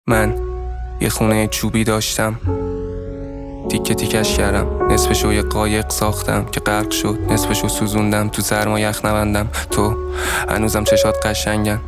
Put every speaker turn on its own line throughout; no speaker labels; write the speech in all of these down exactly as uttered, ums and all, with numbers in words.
من یه خونه چوبی داشتم، تیکه تیکش کردم، نصفشو یه قایق ساختم که غرق شد، نصفشو سوزوندم تو سرما یخ نبندم. تو هنوزم چشات قشنگن،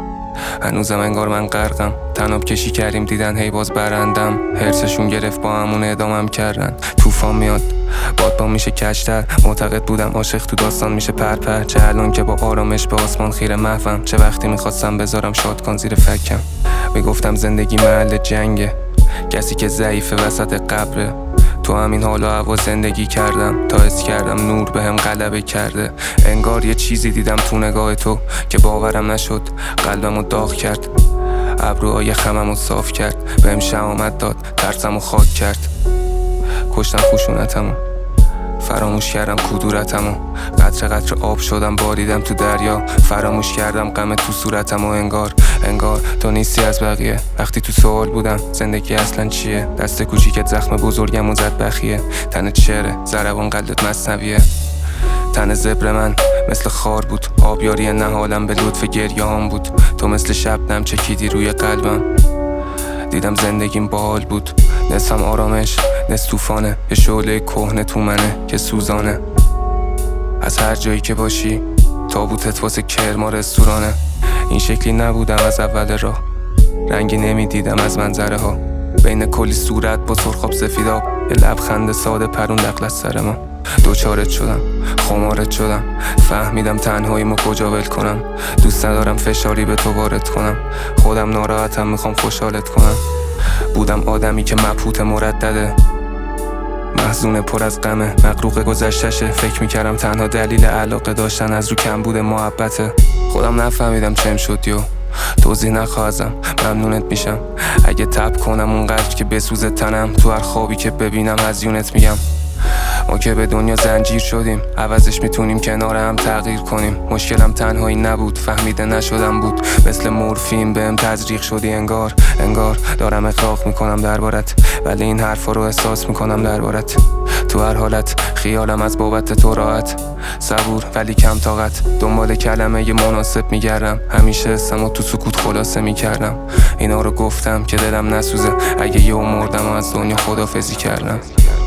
هنوزم انگار من غرقم. تناب کشی کردیم دیدن هی باز برندم، هرسشون گرفت با همون ادامم کردن. طوفان میاد بادبان میشه کشتر، معتقد بودم عاشق تو داستان میشه پرپر. چه الان که با آرامش به آسمان خیره محوم، چه وقتی میخواستم بذارم شادکان زیر فکم. میگفتم زندگی محل جنگه، کسی که ضعیفه وسط قبره. تو همین حال و هوا زندگی کردم تا حس کردم نور بهم غلبه کرده. انگار یه چیزی دیدم تو نگاه تو که باورم نشد، قلبمو داغ کرد، ابروهای خممو صاف کرد، بهم شهامت داد، ترسمو خاک کرد. کشتم خشونتمو، فراموش کردم کدورتمو، قطره قطره آب شدم باریدم تو دریا. فراموش کردم غم تو صورتمو، انگار انگار تو نیستی از بقیه. وقتی تو سوال بودم زندگی اصلا چیه، دست کوچیکت زخم بزرگمو زد بخیه. تنت شعره، ضربان قلبت مثنویه. تن زبر من مثل خار بود، آبیاری نهالم به لطف گریه‌هام بود. تو مثل شبنم چکیدی روی قلبم، دیدم زندگیم باحال بود. نصفم آرامش، نصف طوفانه، یه شعله کهنه تو منه که سوزانه. از هر جایی که باشی تابوتت واسه کرما رستورانه. این شکلی نبودم از اول راه، رنگی نمیدیدم از منظره ها. بین کلی صورت با سرخاب سفیداب، یه لبخند ساده پرون دقل از سر ما. دوچارت شدم، خمارت شدم، فهمیدم تنهاییمو کجا ول کنم. دوست ندارم فشاری به تو وارد کنم، خودم ناراحتم میخوام خوشحالت کنم. بودم آدمی که مبهوت مردده، محزون پر از غمه، مغروق گذشتشه. فکر میکردم تنها دلیل علاقه داشتن از رو کم بوده محبته. خودم نفهمیدم چم شد یو، توضیح نخواهزم، ممنونت میشم اگه تب کنم اونقدر که بسوزه تنم. تو هر خوابی که ببینم هزیونت میگم. ما که به دنیا زنجیر شدیم، عوضش میتونیم کنار هم تغییر کنیم. مشکلم تنهایی نبود، فهمیده نشدم بود. مثل مورفین بهم تزریق شدی، انگار انگار دارم اغراق میکنم دربارت، ولی این حرفا رو احساس میکنم دربارت. تو هر حالت خیالم از بابت تو راحت، صبور ولی کم طاقت. دنبال کلمه یه مناسب میگردم، همیشه اسمو تو سکوت خلاصه میکردم. اینا رو گفتم که دلم نسوزه، اگه یه مردم و از دنیا خدافزی کردم.